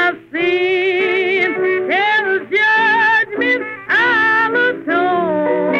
my sin. Heaven's judgment I'll atone.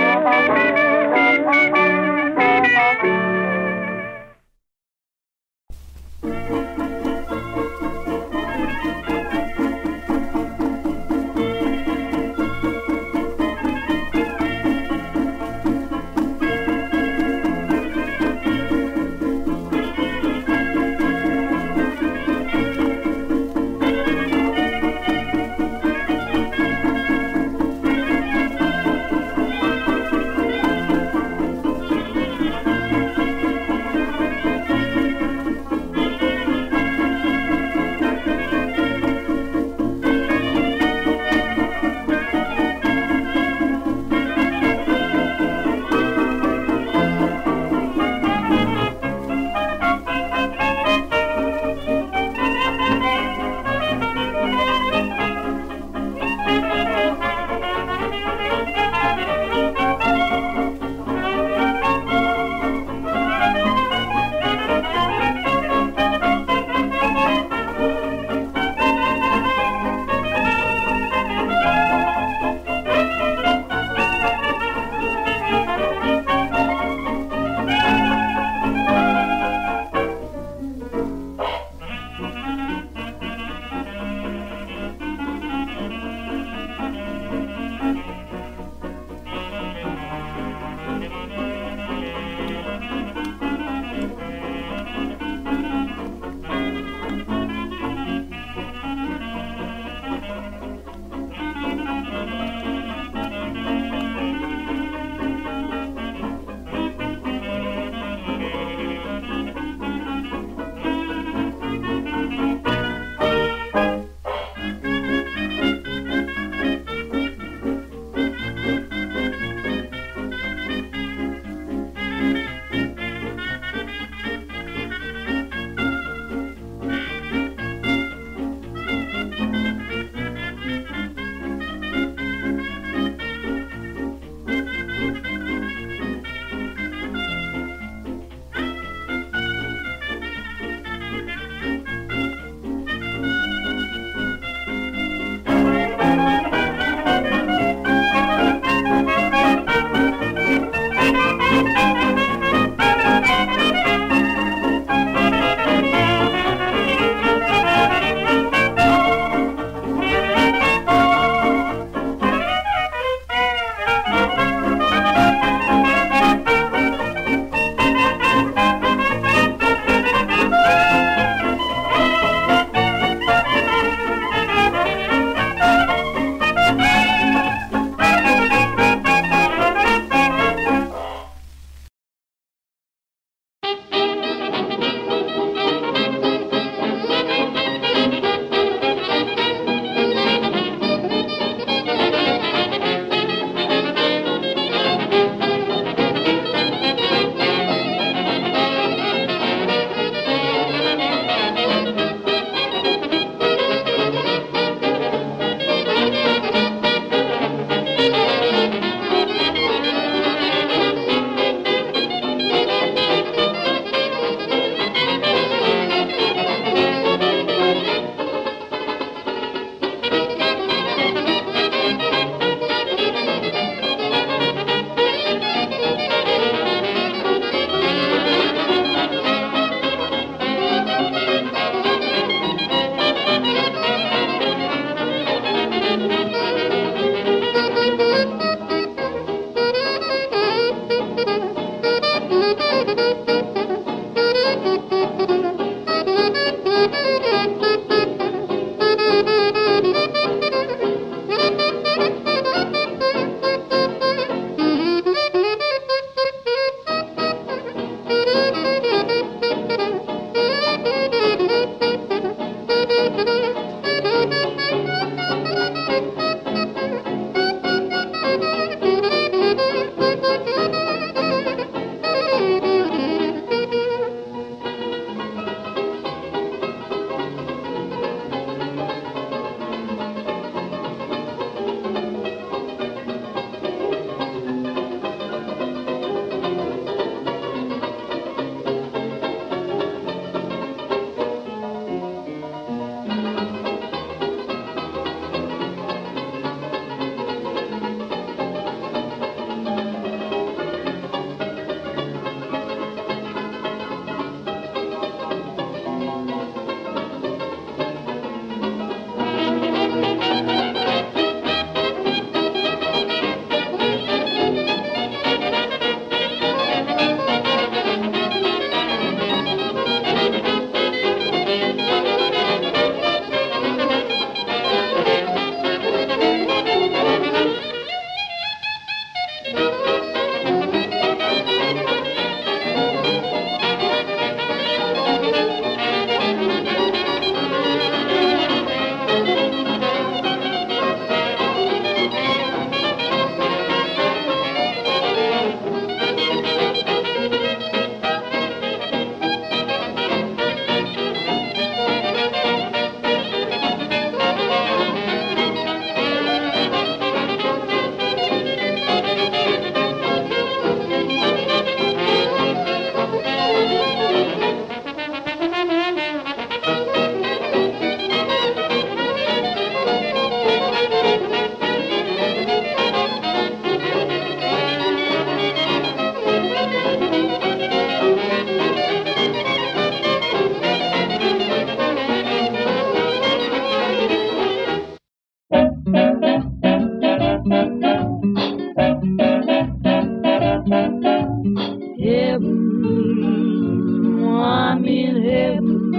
I'm in heaven.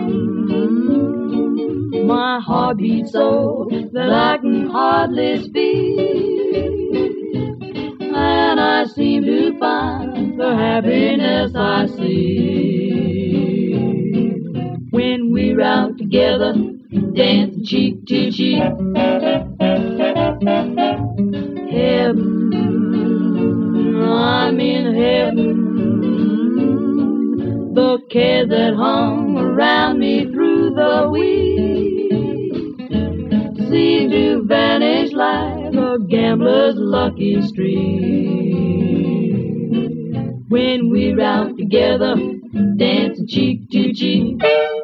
My heart beats so that I can hardly speak, and I seem to find the happiness I see when we're out together, dancing cheek to cheek. Heaven, I'm in heaven. The cares that hung around me through the week seem to vanish like a gambler's lucky streak when we're out together, dancing cheek to cheek.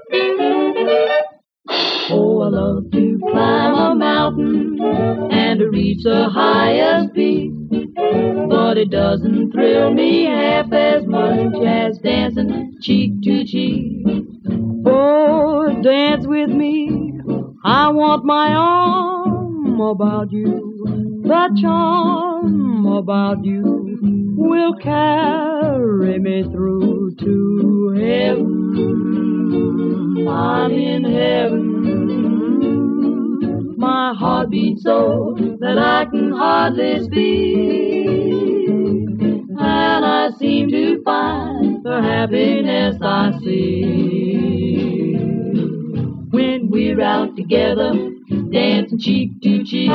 Oh, I love to climb a mountain and to reach the highest peak, but it doesn't thrill me half as much as dancing cheek to cheek. Oh, dance with me, I want my arm about you. The charm about you will carry me through to heaven. I'm in heaven. My heart beats so that I can hardly speak, and I seem to find the happiness I see when we're out together, dancing cheek to cheek.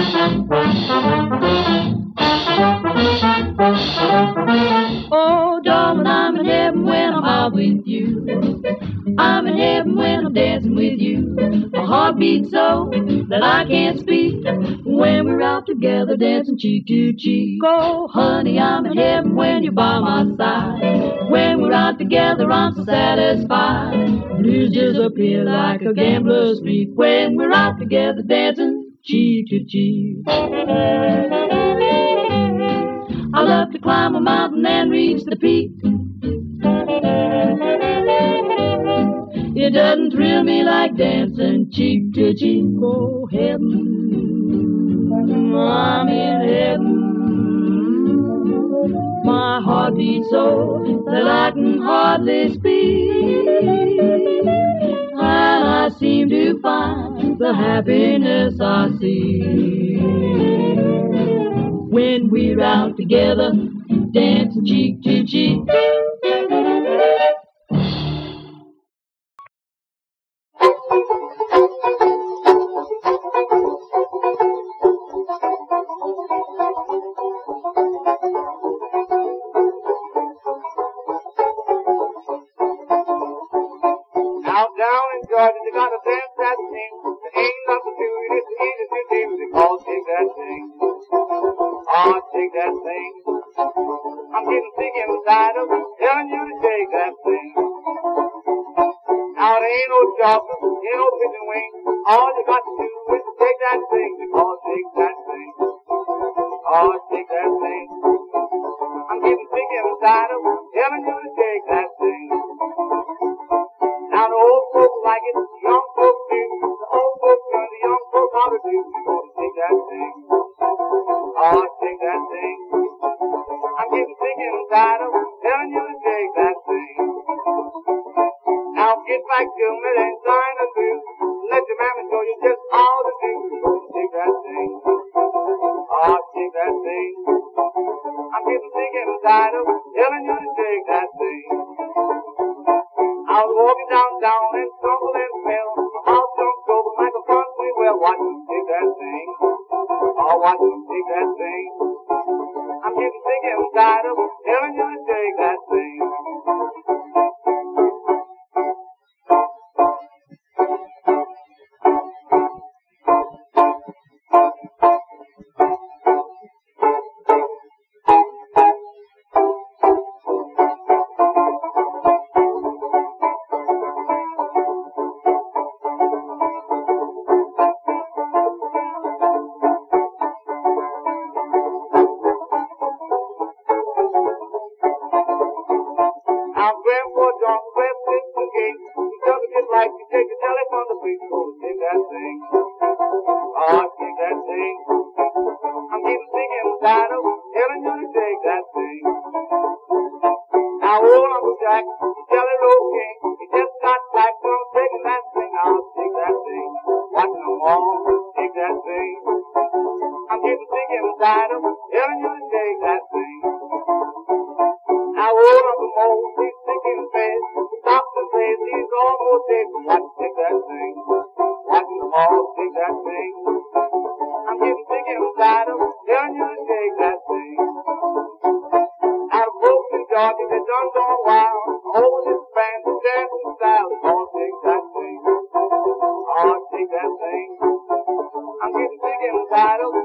Oh, darling, I'm in heaven when I'm out with you. I'm in heaven when I'm dancing with you. My heart beats so that I can't speak when we're out together, dancing cheek to cheek. Oh, honey, I'm in heaven when you're by my side. When we're out together, I'm so satisfied. Blues disappear like a gambler's streak when we're out together, dancing cheek to cheek. I love to climb a mountain and reach the peak. It doesn't thrill me like dancing cheek to cheek. Oh, heaven, I'm in heaven. My heart beats so that I can hardly speak, and I seem to find the happiness I see when we're out together, dancing cheek to cheek. Out down in Georgia, they got a dance that thing. There ain't nothing to it, it's the easiest to do. They call shake that thing. Oh, shake that thing. I'm getting sick inside of telling you to shake that thing. Now there ain't no chocolate, ain't no chicken wing. All you got to do is to shake that thing. They call shake that thing. Oh, shake that thing. I'm getting sick inside of telling you to shake that thing. Now the old folks like it, the young folks do. The old folks and the young folks how to do. that thing. I'm getting sick and tired of telling you to take that thing. Now get back to me, ain't trying to do. Let your mammy show you just how to do. Go take that thing. Oh, take that thing. I'm getting sick and tired of telling you to take that thing. I was walking downtown and stumbled and fell. My mouth jumped over like a front wheel. Well, watch you take that thing. Oh, watch you take that thing. I'm getting sick and tired of telling you to take that thing. Now, Grandpa John, grab this gate. You took it just like you take the telephone to people. Go take that thing. Oh, take that thing. I'm getting sick and tired of telling you to take that thing. Now, old Uncle Jack, Jelly Roll King, he just got back from taking that thing. I'll take that thing. Watching them all take that thing. I'm getting sick and tired of telling you to take that thing. Now, old Uncle Mo, he's sick in bed. Doctor says he's almost dead. Watch him take that thing. Watching them all take that thing. I'm getting sick and tired of telling you to take that thing. Out of Brooklyn, Georgia, they done gone wild. Over this band, the dancing style is all take that thing. Oh, take that thing. I'm getting sick and tired of